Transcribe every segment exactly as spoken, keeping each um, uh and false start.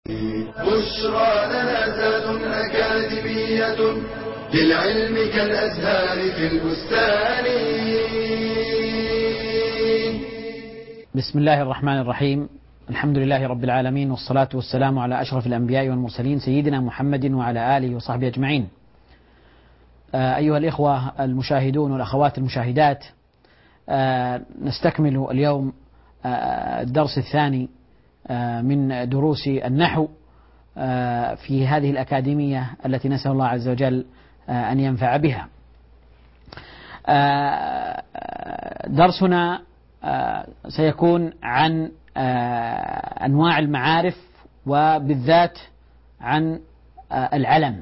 بشرى لنا ذات أكاديمية للعلم كالأزهار في البستان. بسم الله الرحمن الرحيم. الحمد لله رب العالمين، والصلاة والسلام على أشرف الأنبياء والمرسلين سيدنا محمد وعلى آله وصحبه أجمعين. أيها الإخوة المشاهدون والأخوات المشاهدات، نستكمل اليوم الدرس الثاني من دروس النحو في هذه الأكاديمية التي نسأل الله عز وجل أن ينفع بها. درسنا سيكون عن أنواع المعارف، وبالذات عن العلم.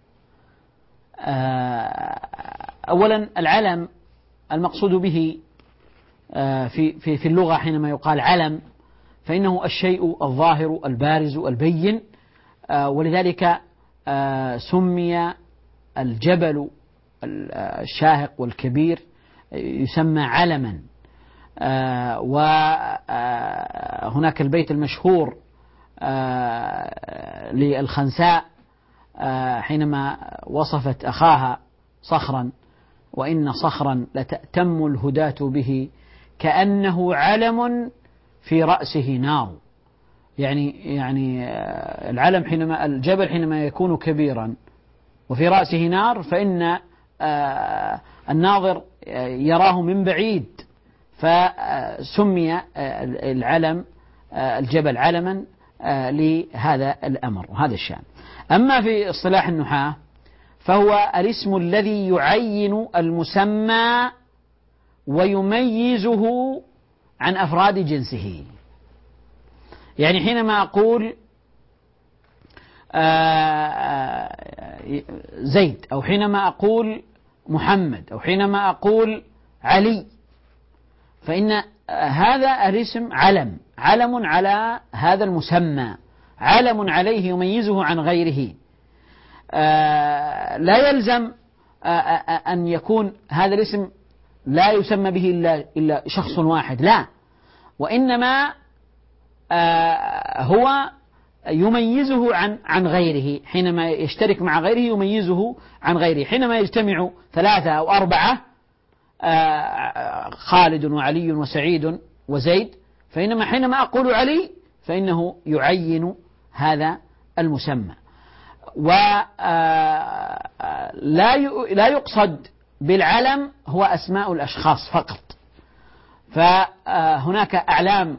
أولا، العلم المقصود به في في في اللغة حينما يقال علم فإنه الشيء الظاهر البارز البين، ولذلك سمي الجبل الشاهق والكبير يسمى علما. وهناك البيت المشهور للخنساء حينما وصفت أخاها صخرا: وإن صخرا لتأتم الهداة به كأنه علم في رأسه نار. يعني يعني العلم حينما الجبل حينما يكون كبيرا وفي رأسه نار فإن الناظر يراه من بعيد، فسمي العلم الجبل علما لهذا الأمر وهذا الشأن. أما في اصطلاح النحاة فهو الاسم الذي يعين المسمى ويميزه عن أفراد جنسه. يعني حينما أقول زيد، أو حينما أقول محمد، أو حينما أقول علي، فإن هذا الاسم علم علم على هذا المسمى، علم عليه يميزه عن غيره. لا يلزم أن يكون هذا الاسم لا يسمى به إلا إلا شخص واحد، لا، وإنما هو يميزه عن عن غيره. حينما يشترك مع غيره يميزه عن غيره. حينما يجتمع ثلاثة أو أربعة، خالد وعلي وسعيد وزيد، فإنما حينما أقول علي فإنه يعين هذا المسمى. ولا لا يقصد بالعلم هو أسماء الأشخاص فقط، فهناك أعلام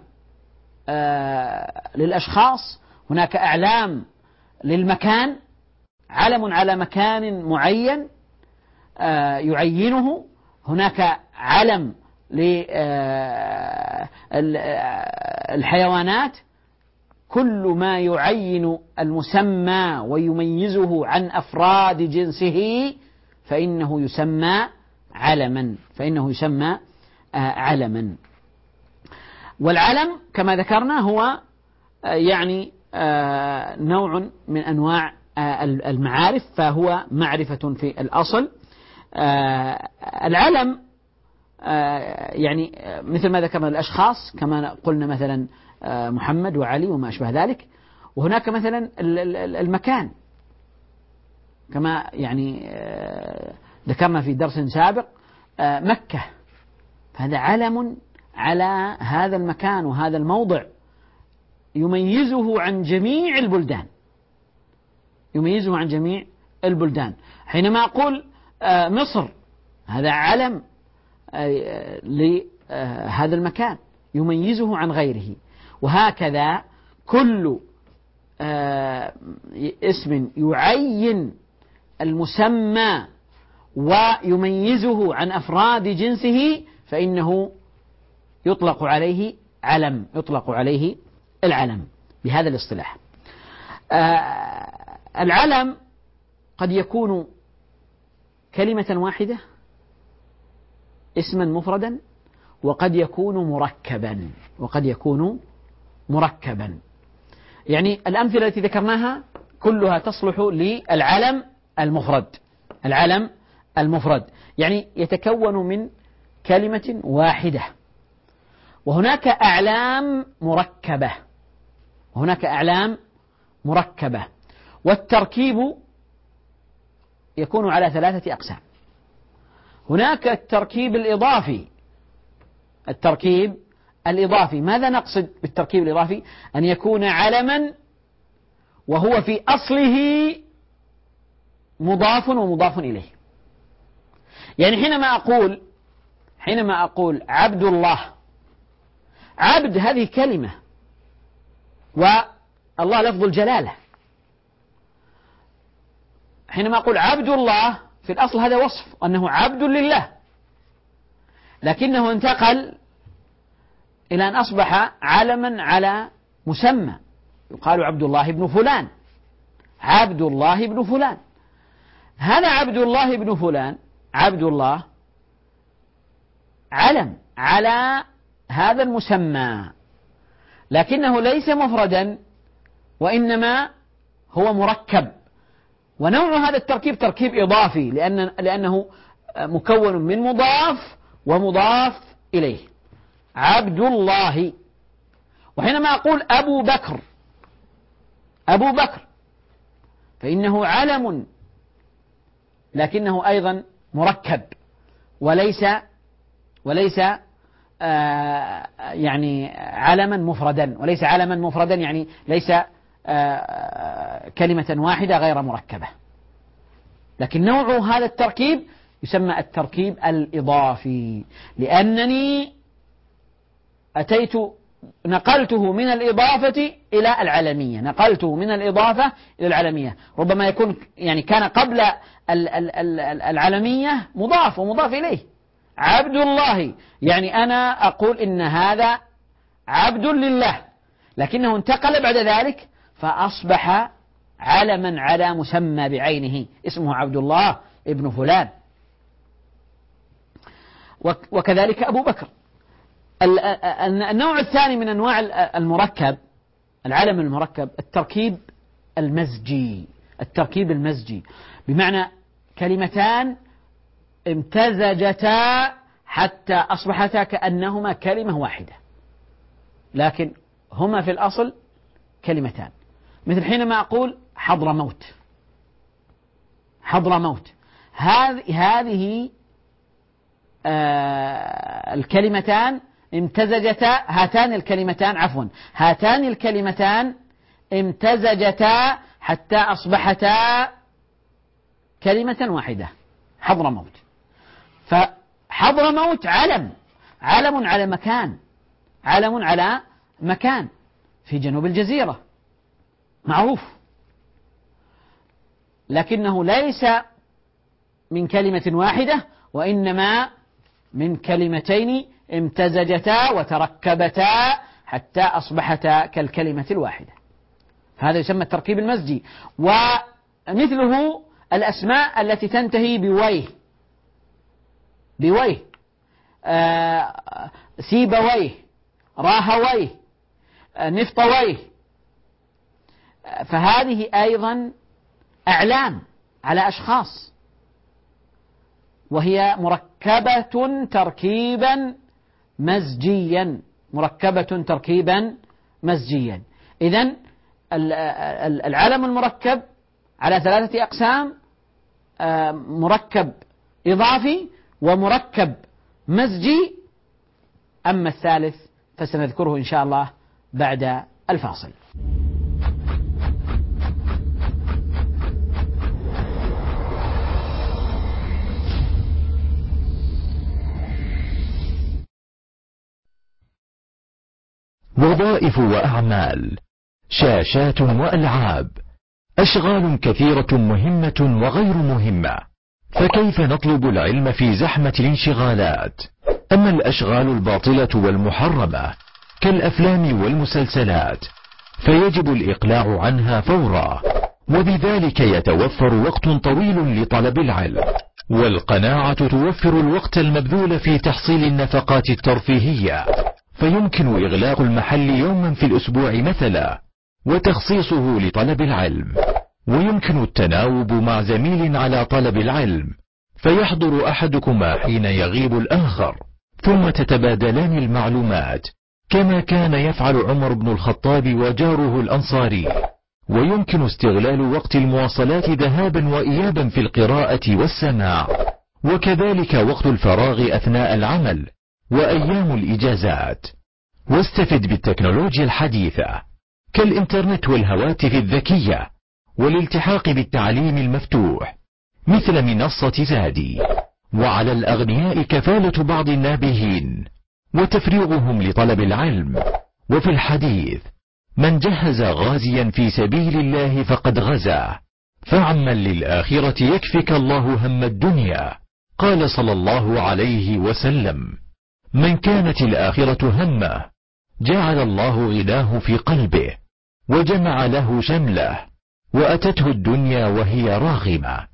للأشخاص، هناك أعلام للمكان، علم على مكان معين يعينه، هناك علم للحيوانات. كل ما يعين المسمى ويميزه عن أفراد جنسه فإنه يسمى علما فإنه يسمى علما. والعلم كما ذكرنا هو يعني نوع من أنواع المعارف، فهو معرفة في الأصل. العلم يعني مثل ما ذكرنا الأشخاص، كما قلنا مثلا محمد وعلي وما أشبه ذلك. وهناك مثلا المكان، كما يعني ذكرنا في درس سابق مكة، فهذا علم على هذا المكان وهذا الموضع، يميزه عن جميع البلدان يميزه عن جميع البلدان. حينما أقول مصر، هذا علم لهذا المكان يميزه عن غيره. وهكذا كل اسم يعين المسمى ويميزه عن أفراد جنسه فإنه يطلق عليه علم يطلق عليه العلم بهذا الاصطلاح. العلم قد يكون كلمة واحدة اسما مفردا، وقد يكون مركبا وقد يكون مركبا. يعني الأمثلة التي ذكرناها كلها تصلح للعلم المفرد. العلم المفرد يعني يتكون من كلمة واحدة. وهناك أعلام مركبة وهناك أعلام مركبة. والتركيب يكون على ثلاثة أقسام. هناك التركيب الإضافي. التركيب الإضافي، ماذا نقصد بالتركيب الإضافي؟ أن يكون علما وهو في أصله مضاف ومضاف إليه. يعني حينما أقول حينما أقول عبد الله، عبد هذه كلمة والله لفظ الجلالة. حينما أقول عبد الله في الأصل هذا وصف أنه عبد لله، لكنه انتقل إلى أن أصبح علما على مسمى، يقال عبد الله بن فلان، عبد الله بن فلان. هذا عبد الله بن فلان، عبد الله علم على هذا المسمى، لكنه ليس مفردا وإنما هو مركب. ونوع هذا التركيب تركيب إضافي، لأن لأنه مكون من مضاف ومضاف إليه. عبد الله. وحينما أقول أبو بكر، أبو بكر فإنه علم لكنه أيضا مركب، وليس وليس آه يعني علما مفردا، وليس علما مفردا يعني ليس آه كلمة واحدة غير مركبة. لكن نوع هذا التركيب يسمى التركيب الإضافي، لأنني أتيت نقلته من الإضافة إلى العلمية، نقلته من الإضافة إلى العلمية. ربما يكون يعني كان قبل العلمية مضاف ومضاف إليه. عبد الله يعني أنا أقول إن هذا عبد لله، لكنه انتقل بعد ذلك فأصبح علما على مسمى بعينه اسمه عبد الله ابن فلان. وكذلك أبو بكر. النوع الثاني من أنواع المركب، العلم المركب، التركيب المزجي. التركيب المزجي بمعنى كلمتان امتزجتا حتى أصبحتا كأنهما كلمة واحدة، لكن هما في الأصل كلمتان. مثل حينما أقول حضر موت، حضر موت، هذه آه الكلمتان امتزجتا، هاتان الكلمتان عفوا هاتان الكلمتان امتزجتا حتى أصبحتا كلمة واحدة، حضر موت. فحضر موت علم، علم على مكان، علم على مكان في جنوب الجزيرة معروف، لكنه ليس من كلمة واحدة وإنما من كلمتين امتزجتا وتركبتا حتى أصبحتا كالكلمة الواحدة. هذا يسمى التركيب المزجي. ومثله الأسماء التي تنتهي بويه، بويه، آه سيبويه، راهويه، آه نفطويه، آه فهذه أيضا أعلام على أشخاص، وهي مركبة تركيبا مزجيا، مركبة تركيبا مزجيا. إذن العلم المركب على ثلاثة أقسام: مركب إضافي ومركب مزجي. أما الثالث فسنذكره إن شاء الله بعد الفاصل. وظائف وأعمال، شاشات وألعاب، أشغال كثيرة مهمة وغير مهمة، فكيف نطلب العلم في زحمة الانشغالات؟ أما الأشغال الباطلة والمحرمة كالأفلام والمسلسلات فيجب الإقلاع عنها فورا، وبذلك يتوفر وقت طويل لطلب العلم. والقناعة توفر الوقت المبذول في تحصيل النفقات الترفيهية، فيمكن إغلاق المحل يوما في الأسبوع مثلا وتخصيصه لطلب العلم. ويمكن التناوب مع زميل على طلب العلم، فيحضر أحدكما حين يغيب الآخر، ثم تتبادلان المعلومات كما كان يفعل عمر بن الخطاب وجاره الأنصاري. ويمكن استغلال وقت المواصلات ذهابا وإيابا في القراءة والسماع، وكذلك وقت الفراغ أثناء العمل وأيام الإجازات. واستفد بالتكنولوجيا الحديثة كالإنترنت والهواتف الذكية والالتحاق بالتعليم المفتوح مثل منصة زادي. وعلى الأغنياء كفالة بعض النابهين وتفريغهم لطلب العلم. وفي الحديث: من جهز غازيا في سبيل الله فقد غزا، فعمل للآخرة يكفك الله هم الدنيا. قال صلى الله عليه وسلم: من كانت الآخرة همه جعل الله غناه في قلبه وجمع له شمله وأتته الدنيا وهي راغمة.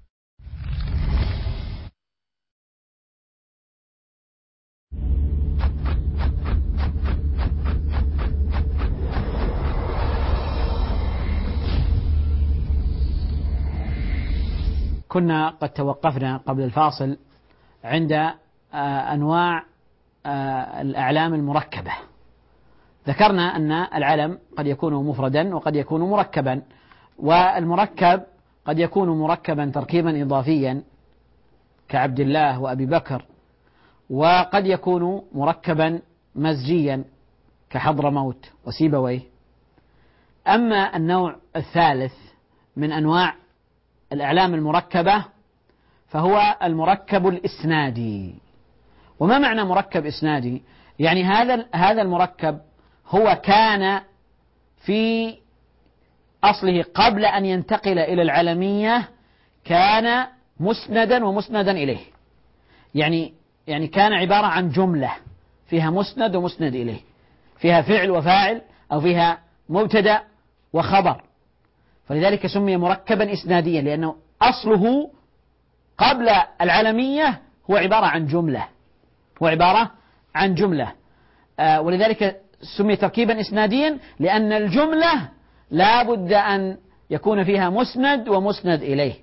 كنا قد توقفنا قبل الفاصل عند أنواع الأعلام المركبة. ذكرنا أن العلم قد يكون مفردا وقد يكون مركبا، والمركب قد يكون مركبا تركيبا إضافيا كعبد الله وأبي بكر، وقد يكون مركبا مزجيا كحضرموت وسيبويه. أما النوع الثالث من أنواع الأعلام المركبة فهو المركب الإسنادي. وما معنى مركب إسنادي؟ يعني هذا هذا المركب هو كان في أصله قبل أن ينتقل إلى العلمية كان مسندا ومسندا إليه، يعني يعني كان عبارة عن جملة فيها مسند ومسند إليه، فيها فعل وفاعل أو فيها مبتدأ وخبر، فلذلك سمي مركبا إسناديا لأنه أصله قبل العلمية هو عبارة عن جملة هو عبارة عن جملة آه ولذلك سمي تركيبا إسناديا لأن الجملة لا بد أن يكون فيها مسند ومسند إليه،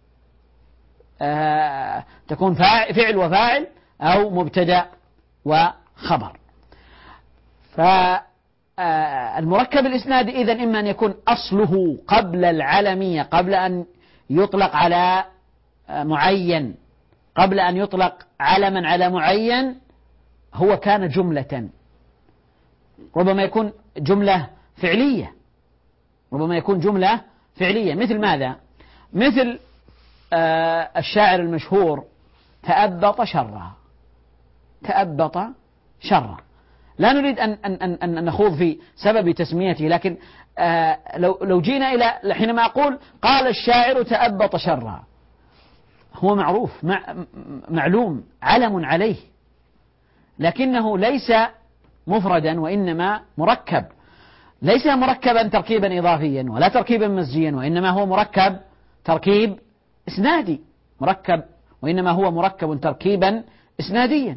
آه تكون فعل وفاعل أو مبتدأ وخبر. فالمركب الإسنادي إذن إما أن يكون أصله قبل العلمية، قبل أن يطلق على معين، قبل أن يطلق علما على معين، هو كان جملة، ربما يكون جملة فعلية ربما يكون جملة فعلية مثل ماذا؟ مثل آه الشاعر المشهور: تأبط شرا تأبط شرا. لا نريد أن, أن, أن, أن نخوض في سبب تسميته، لكن آه لو, لو جينا إلى حينما أقول قال الشاعر تأبط شرا، هو معروف معلوم علم عليه، لكنه ليس مفردا وإنما مركب، ليس مركبا تركيبا إضافيا ولا تركيبا مزجيا، وإنما هو مركب تركيب إسنادي مركب وإنما هو مركب تركيبا إسناديا،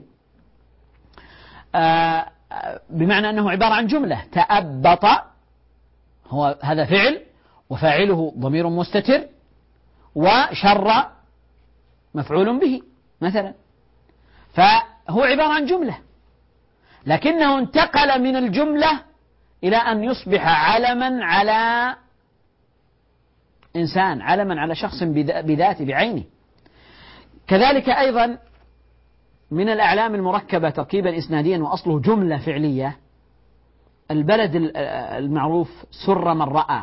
آه بمعنى أنه عبارة عن جملة. تأبط هو هذا فعل وفاعله ضمير مستتر، وشر مفعول به مثلا، فهو عبارة عن جملة، لكنه انتقل من الجملة إلى أن يصبح علما على إنسان، علما على شخص بذاته بعينه. كذلك أيضا من الأعلام المركبة تركيبا إسناديا وأصله جملة فعلية البلد المعروف سر من رأى،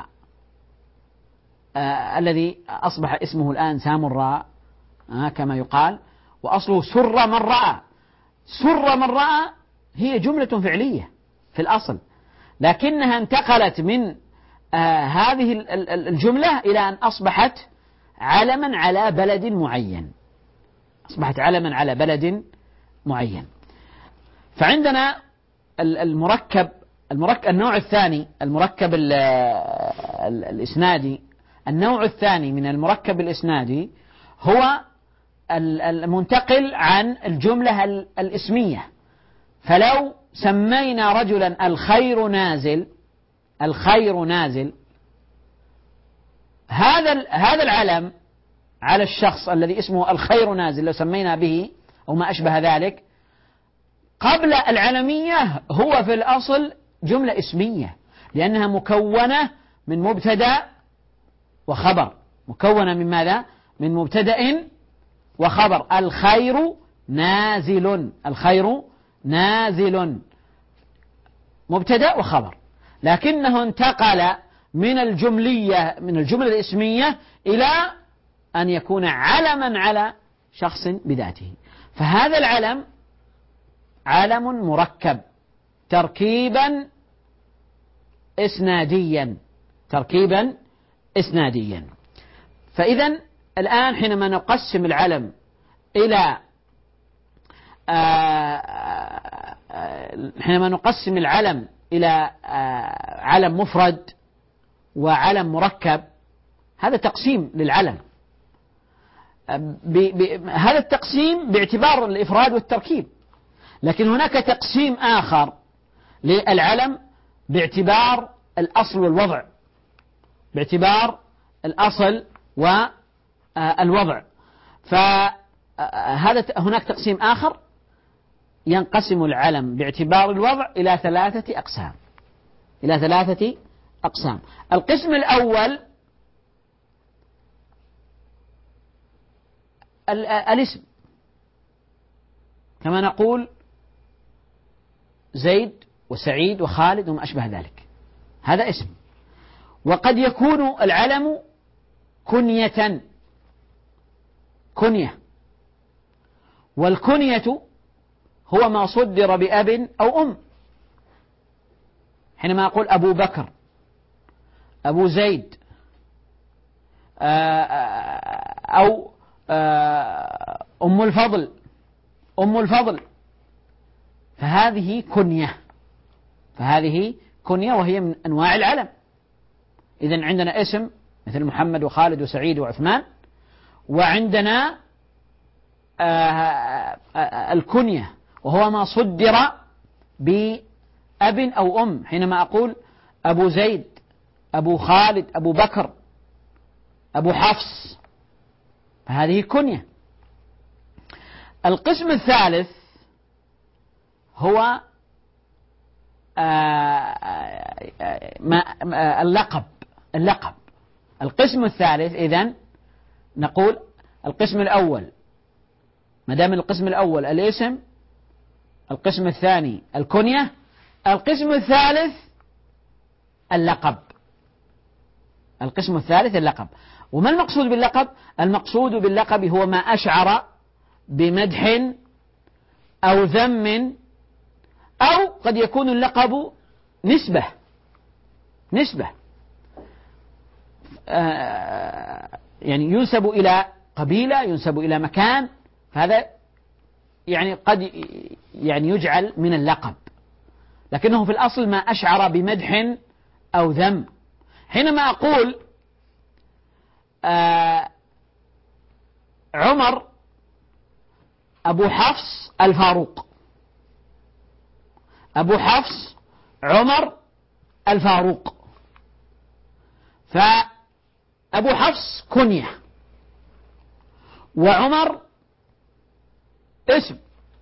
آه الذي أصبح اسمه الآن سامراء آه كما يقال، وأصله سر من رأى. سر من رأى هي جملة فعلية في الأصل، لكنها انتقلت من آه هذه الجملة إلى أن أصبحت علما على بلد معين أصبحت علما على بلد معين. فعندنا المركب المركب النوع الثاني المركب ال ال الإسنادي. النوع الثاني من المركب الإسنادي هو المنتقل عن الجملة الإسمية. فلو سمينا رجلا الخير نازل الخير نازل هذا هذا العلم على الشخص الذي اسمه الخير نازل، لو سمينا به أو ما أشبه ذلك، قبل العلمية هو في الأصل جملة اسمية، لأنها مكونة من مبتدأ وخبر، مكونة من ماذا؟ من مبتدأ وخبر. الخير نازل، الخير نازل مبتدأ وخبر، لكنه انتقل من الجملية من الجملة الاسمية إلى أن يكون علما على شخص بذاته. فهذا العلم علم مركب تركيبا إسناديا، تركيبا إسناديا. فإذا الآن حينما نقسم العلم إلى حينما نقسم العلم إلى علم مفرد وعلم مركب، هذا تقسيم للعلم. هذا التقسيم باعتبار الإفراد والتركيب، لكن هناك تقسيم آخر للعلم باعتبار الأصل والوضع، باعتبار الأصل والوضع. فهذا هناك تقسيم آخر ينقسم العلم باعتبار الوضع إلى ثلاثة أقسام، إلى ثلاثة أقسام. القسم الأول الاسم، كما نقول زيد وسعيد وخالد وما أشبه ذلك، هذا اسم. وقد يكون العلم كنية، كنية، والكنية هو ما صدر بأب أو أم. حينما أقول أبو بكر، أبو زيد، أو أم الفضل، أم الفضل، فهذه كنية، فهذه كنية وهي من أنواع العلم. إذن عندنا اسم مثل محمد وخالد وسعيد وعثمان، وعندنا الكنية وهو ما صدر بأب أو أم. حينما أقول أبو زيد، أبو خالد، أبو بكر، أبو حفص، فهذه كنية. القسم الثالث هو اللقب، اللقب. القسم الثالث إذن نقول القسم الأول، ما دام القسم الأول الاسم، القسم الثاني الكنية، القسم الثالث اللقب، القسم الثالث اللقب. وما المقصود باللقب؟ المقصود باللقب هو ما أشعر بمدح أو ذم، أو قد يكون اللقب نسبة، نسبة آه يعني ينسب إلى قبيلة، ينسب إلى مكان، هذا يعني قد يعني يجعل من اللقب، لكنه في الأصل ما أشعر بمدح أو ذم. حينما أقول آه عمر أبو حفص الفاروق، أبو حفص عمر الفاروق، فأبو حفص كنية وعمر اسم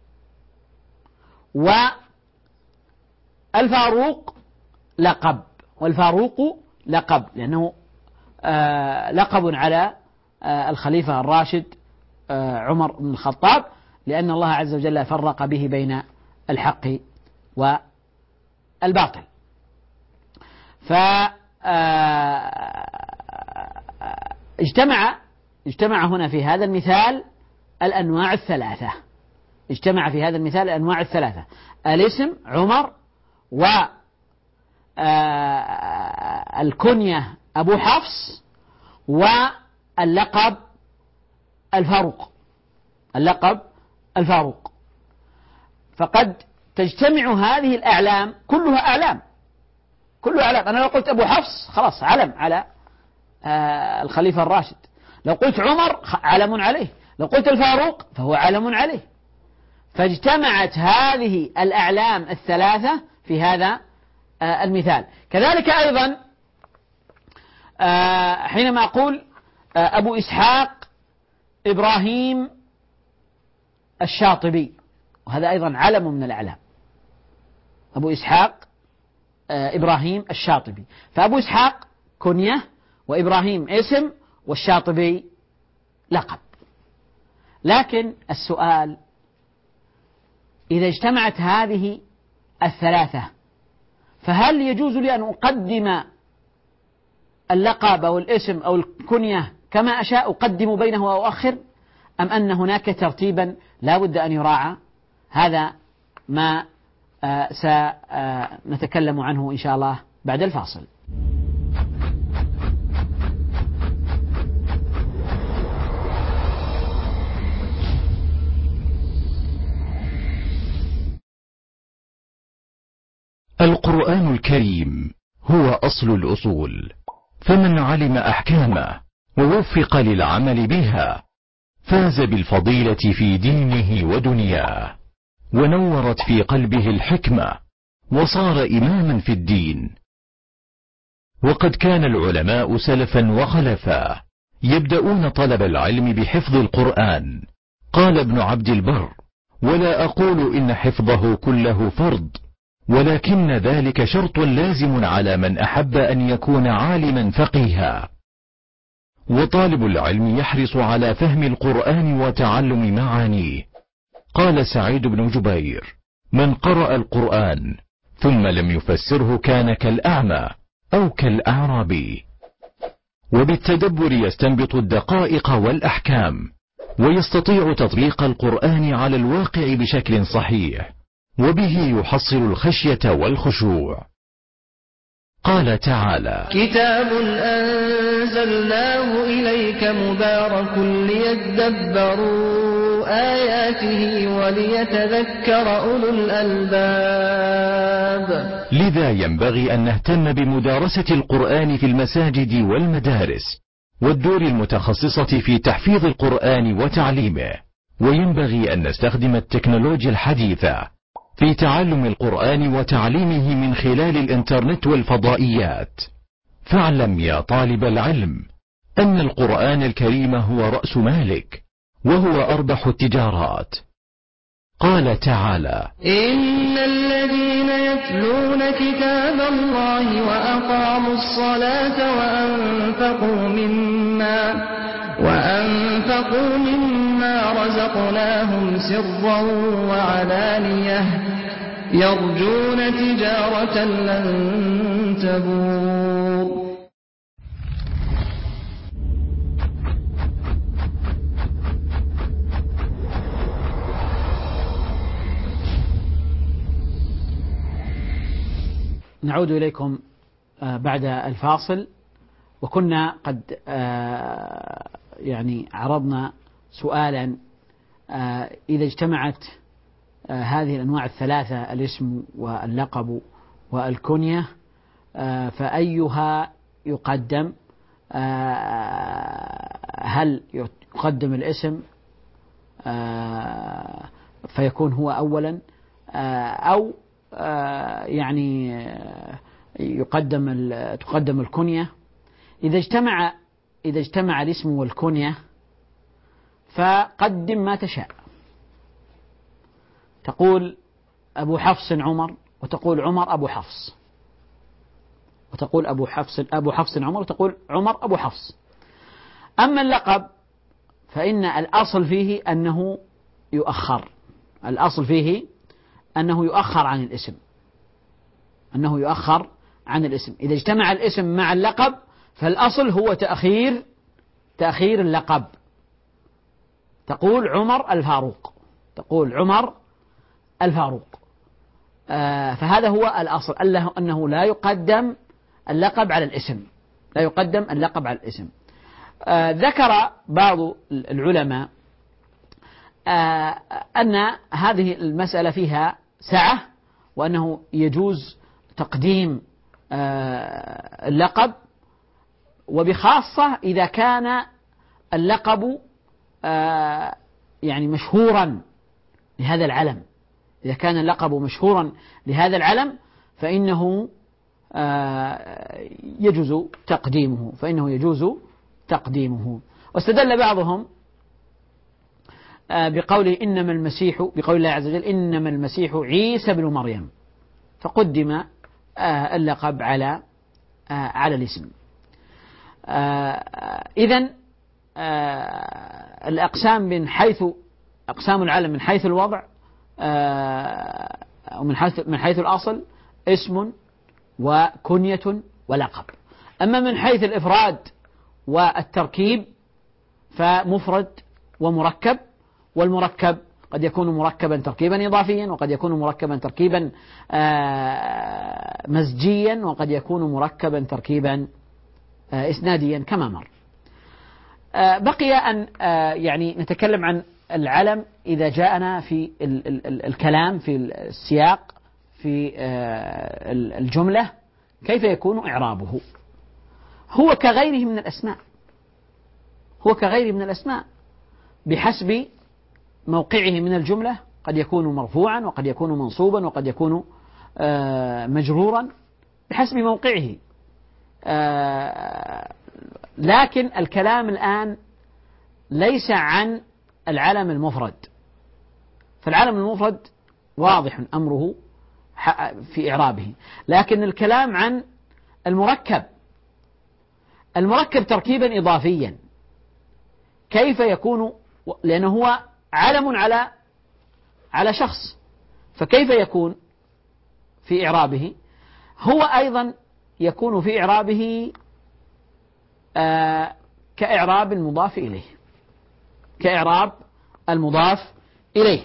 والفاروق لقب، والفاروق لقب لأنه آه لقب على آه الخليفة الراشد آه عمر بن الخطاب، لأن الله عز وجل فرق به بين الحق والباطل. فاجتمع اجتمع هنا في هذا المثال الأنواع الثلاثة، اجتمع في هذا المثال الأنواع الثلاثة: الاسم عمر، والكنية أبو حفص، واللقب الفاروق، اللقب الفاروق. فقد تجتمع هذه الأعلام، كلها أعلام، كلها أعلام. أنا لو قلت أبو حفص خلاص علم على الخليفة الراشد، لو قلت عمر علم عليه، لو قلت الفاروق فهو علم عليه. فاجتمعت هذه الأعلام الثلاثة في هذا المثال. كذلك أيضا حينما أقول أبو إسحاق إبراهيم الشاطبي، وهذا أيضا علم من الأعلام، أبو إسحاق إبراهيم الشاطبي، فأبو إسحاق كنية وإبراهيم اسم والشاطبي لقب. لكن السؤال: إذا اجتمعت هذه الثلاثة فهل يجوز لي أن أقدم اللقب أو الاسم أو الكنية كما أشاء، أقدم بينه أو أؤخر، أم أن هناك ترتيبا لا بد أن يراعى؟ هذا ما سنتكلم عنه إن شاء الله بعد الفاصل. القرآن الكريم هو أصل الأصول، فمن علم أحكامه ووفق للعمل بها فاز بالفضيلة في دينه ودنياه، ونورت في قلبه الحكمة وصار إماما في الدين. وقد كان العلماء سلفا وخلفا يبدأون طلب العلم بحفظ القرآن. قال ابن عبد البر: ولا أقول إن حفظه كله فرض، ولكن ذلك شرط لازم على من أحب أن يكون عالما فقيها. وطالب العلم يحرص على فهم القرآن وتعلم معانيه. قال سعيد بن جبير: من قرأ القرآن ثم لم يفسره كان كالأعمى أو كالأعرابي. وبالتدبر يستنبط الدقائق والأحكام، ويستطيع تطبيق القرآن على الواقع بشكل صحيح، وبه يحصل الخشية والخشوع. قال تعالى: كتاب أنزلناه إليك مبارك ليدبروا آياته وليتذكر أولو الألباب. لذا ينبغي أن نهتم بمدارسة القرآن في المساجد والمدارس والدور المتخصصة في تحفيظ القرآن وتعليمه، وينبغي أن نستخدم التكنولوجيا الحديثة في تعلم القرآن وتعليمه من خلال الإنترنت والفضائيات. فاعلم يا طالب العلم أن القرآن الكريم هو رأس مالك، وهو أربح التجارات. قال تعالى: إن الذين يتلون كتاب الله وأقاموا الصلاة وأنفقوا مما وأنفقوا مما رزقناهم سرا وعلانية يرجون تجارة لن تبور. نعود إليكم بعد الفاصل، وكنا قد يعني عرضنا سؤالا: إذا اجتمعت هذه الأنواع الثلاثة، الاسم واللقب والكنية، فأيها يقدم؟ هل يقدم الاسم فيكون هو أولا، أو يعني يقدم تقدم الكنية؟ إذا اجتمع إذا اجتمع الاسم والكنية فقدم ما تشاء. تقول أبو حفص عمر، وتقول عمر أبو حفص، وتقول أبو حفص أبو حفص عمر، وتقول عمر أبو حفص. أما اللقب فإن الأصل فيه أنه يؤخر، الأصل فيه أنه يؤخر عن الاسم، أنه يؤخر عن الاسم. إذا اجتمع الاسم مع اللقب فالأصل هو تأخير تأخير اللقب. تقول عمر الفاروق، تقول عمر الفاروق، آه فهذا هو الأصل، أنه لا يقدم اللقب على الاسم، لا يقدم اللقب على الاسم. آه ذكر بعض العلماء آه أن هذه المسألة فيها سعة، وأنه يجوز تقديم آه اللقب، وبخاصة إذا كان اللقب آه يعني مشهورا لهذا العلم. إذا كان اللقب مشهورا لهذا العلم فإنه آه يجوز تقديمه فإنه يجوز تقديمه. واستدل بعضهم آه بقوله إنما المسيح، بقول الله عز وجل إنما المسيح عيسى بن مريم، فقدم آه اللقب على آه على الاسم. إذن الأقسام من حيث أقسام العلم من حيث الوضع ومن حيث من حيث الأصل اسم وكنية ولقب. أما من حيث الإفراد والتركيب فمفرد ومركب، والمركب قد يكون مركبا تركيبا إضافيا، وقد يكون مركبا تركيبا مزجيا، وقد يكون مركبا تركيبا إسناديا كما مر. بقي أن يعني نتكلم عن العلم إذا جاءنا في ال ال ال الكلام في السياق في الجملة كيف يكون إعرابه. هو كغيره من الأسماء، هو كغيره من الأسماء بحسب موقعه من الجملة، قد يكون مرفوعا وقد يكون منصوبا وقد يكون مجرورا بحسب موقعه. لكن الكلام الآن ليس عن العلم المفرد، فالعلم المفرد واضح أمره في إعرابه، لكن الكلام عن المركب، المركب تركيبا إضافيا كيف يكون، لأنه هو علم على على شخص، فكيف يكون في إعرابه؟ هو أيضا يكون في إعرابه آه كإعراب المضاف إليه، كإعراب المضاف إليه.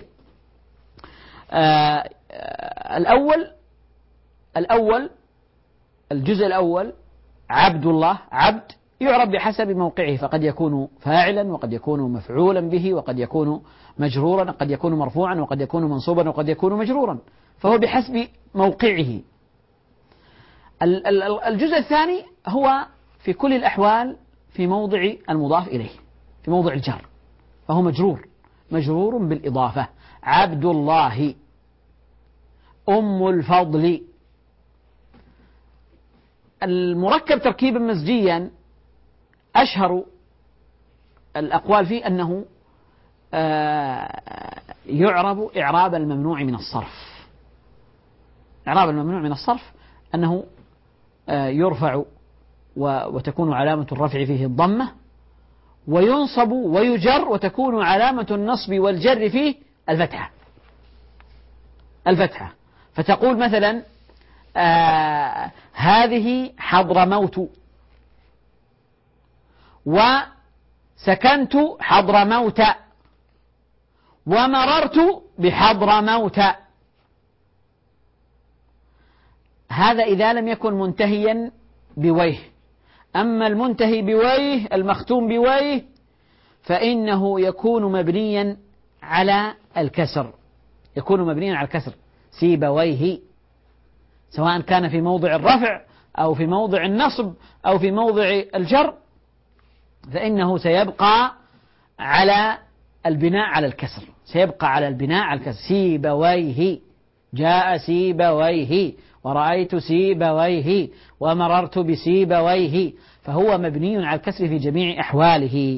آه الأول الأول الجزء الأول عبد الله، عبد يعرب بحسب موقعه، فقد يكون فاعلا وقد يكون مفعولا به وقد يكون مجرورا وقد يكون مرفوعا وقد يكون منصوبا وقد يكون مجرورا، فهو بحسب موقعه. الجزء الثاني هو في كل الأحوال في موضع المضاف إليه، في موضع الجر، فهو مجرور، مجرور بالإضافة. عبد الله، أم الفضل. المركب تركيبا مزجيا أشهر الأقوال فيه أنه يعرب إعراب الممنوع من الصرف. إعراب الممنوع من الصرف أنه يرفع وتكون علامة الرفع فيه الضمة، وينصب ويجر وتكون علامة النصب والجر فيه الفتحة الفتحة فتقول مثلا آه هذه حضرموت، وسكنت حضرموت، ومررت بحضرموت. هذا إذا لم يكن منتهيا بويه. أما المنتهي بويه المختوم بويه فإنه يكون مبنيا على الكسر، يكون مبنيا على الكسر سيبويه، سواء كان في موضع الرفع أو في موضع النصب أو في موضع الجر، فإنه سيبقى على البناء على الكسر، سيبقى على البناء على الكسر. سيبويه، جاء سيبويه، ورأيت سيبويه، ومررت بسيبويه، فهو مبني على الكسر في جميع أحواله.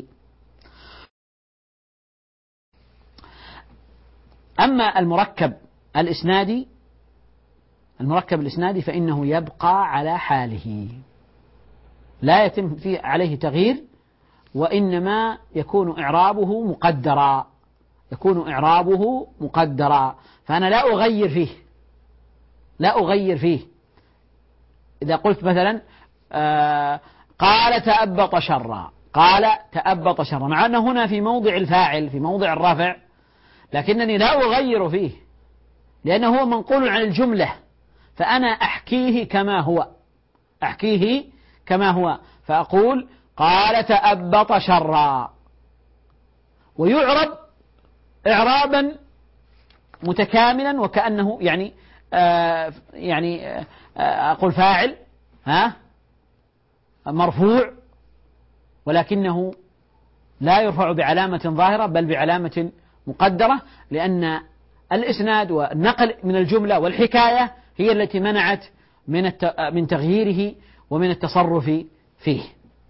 أما المركب الإسنادي، المركب الإسنادي فإنه يبقى على حاله، لا يتم فيه عليه تغيير، وإنما يكون إعرابه مقدرا، يكون إعرابه مقدرا، فأنا لا أغير فيه، لا أغير فيه. إذا قلت مثلا آه قال تأبط شرا، قال تأبط شرا، مع أنه هنا في موضع الفاعل في موضع الرفع، لكنني لا أغير فيه لأنه هو منقول عن الجملة، فأنا أحكيه كما هو، أحكيه كما هو، فأقول قال تأبط شرا، ويعرب إعرابا متكاملا وكأنه يعني آه يعني آه أقول فاعل ها مرفوع، ولكنه لا يرفع بعلامة ظاهرة بل بعلامة مقدرة، لأن الإسناد والنقل من الجملة والحكاية هي التي منعت من من تغييره ومن التصرف فيه.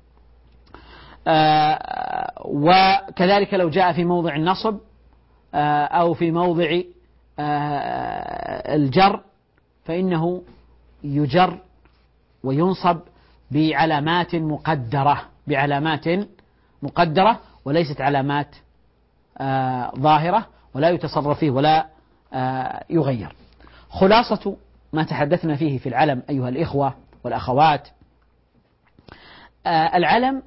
آه وكذلك لو جاء في موضع النصب آه أو في موضع آه الجر فإنه يجر وينصب بعلامات مقدرة بعلامات مقدرة وليست علامات آه ظاهرة، ولا يتصرف فيه ولا آه يغير. خلاصة ما تحدثنا فيه في العلم أيها الإخوة والأخوات، آه العلم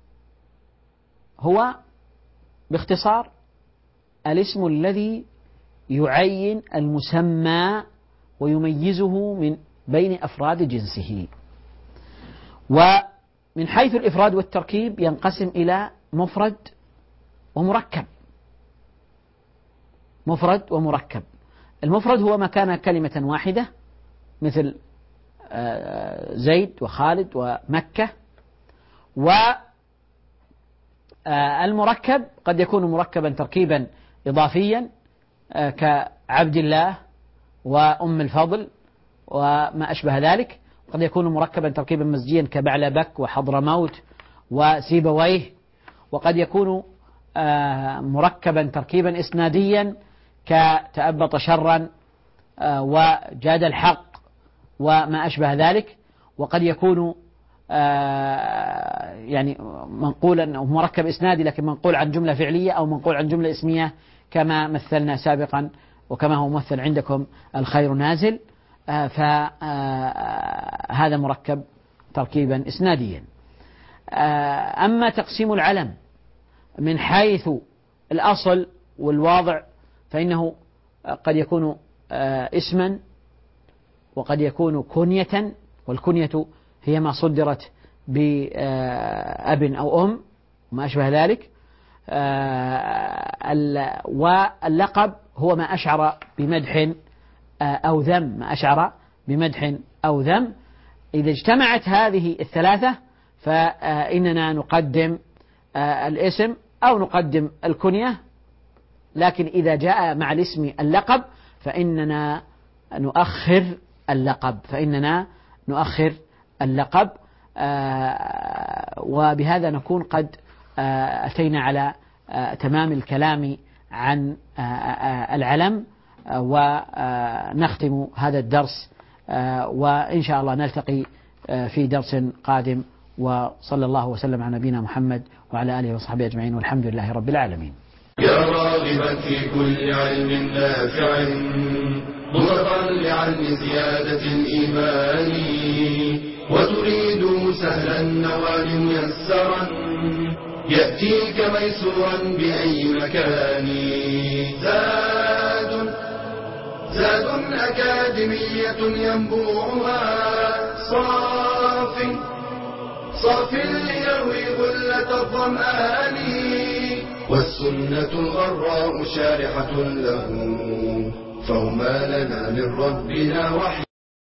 هو باختصار الاسم الذي يعين المسمى ويميزه من بين أفراد جنسه. ومن حيث الإفراد والتركيب ينقسم إلى مفرد ومركب. مفرد ومركب. المفرد هو ما كان كلمة واحدة مثل زيد وخالد ومكة، والمركب قد يكون مركبا تركيبا إضافيا كعبد الله وأم الفضل وما أشبه ذلك، قد يكون مركبا تركيبا مزجيا كبعلبك وحضرموت وسيبويه، وقد يكون مركبا تركيبا إسناديا كتأبط شرا وجاد الحق وما أشبه ذلك، وقد يكون يعني منقولا أو مركب إسنادي لكن منقول عن جملة فعلية أو منقول عن جملة اسمية كما مثلنا سابقا وكما هو مثل عندكم الخير نازل، فهذا مركب تركيبا إسناديا. أما تقسيم العلم من حيث الأصل والواضع فإنه قد يكون اسما وقد يكون كنية، والكنية هي ما صدرت بأب أو أم وما أشبه ذلك، واللقب هو ما أشعر بمدح أو ذم ما أشعر بمدح أو ذم. إذا اجتمعت هذه الثلاثة فإننا نقدم الاسم أو نقدم الكنية، لكن إذا جاء مع الاسم اللقب فإننا نؤخر اللقب فإننا نؤخر اللقب وبهذا نكون قد أتينا على تمام الكلام عن العلم، ونختم هذا الدرس، وإن شاء الله نلتقي في درس قادم، وصلى الله وسلم على نبينا محمد وعلى آله وصحبه أجمعين، والحمد لله رب العالمين. يا راغبا في كل علم نافع متطلعا لزيادة الإيمان وتريد سهلا النوال ميسرا يأتيك ميسورا بأي مكان. زاد زاد أكاديمية ينبوعها صاف صاف ليروي غلة الظمآن، والسنة الغراء شارحة له، فهما لنا من ربنا وحي